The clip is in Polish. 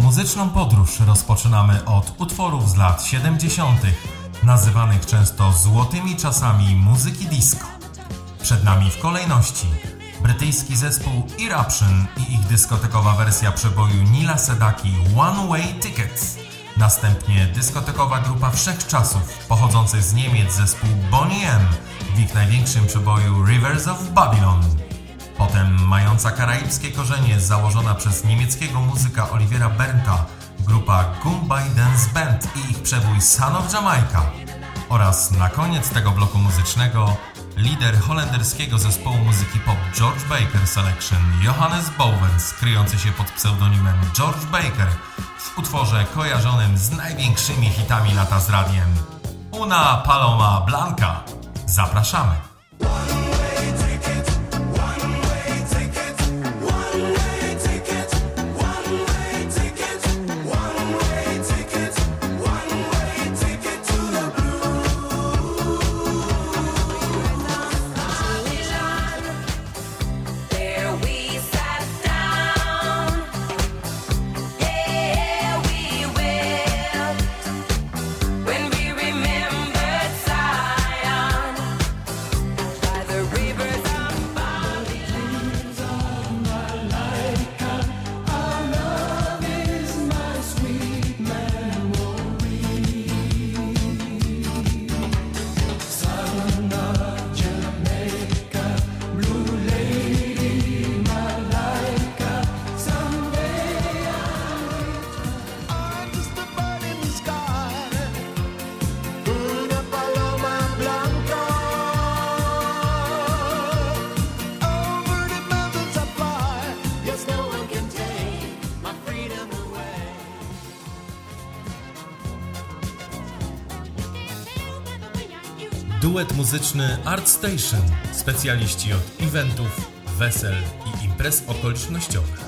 Muzyczną podróż rozpoczynamy od utworów z lat 70., nazywanych często złotymi czasami muzyki disco. Przed nami w kolejności brytyjski zespół Eruption i ich dyskotekowa wersja przeboju Neila Sedaki One Way Ticket. Następnie dyskotekowa grupa wszechczasów pochodzących z Niemiec zespół Boney M w ich największym przeboju Rivers of Babylon. Potem mająca karaibskie korzenie założona przez niemieckiego muzyka Olivera Bernta grupa Goombay Dance Band i ich przebój Son of Jamaica. Oraz na koniec tego bloku muzycznego lider holenderskiego zespołu muzyki pop George Baker Selection Johannes Bowens, kryjący się pod pseudonimem George Baker w utworze kojarzonym z największymi hitami lata z radiem Una Paloma Blanca. Zapraszamy! Duet muzyczny Art Station, specjaliści od eventów, wesel i imprez okolicznościowych.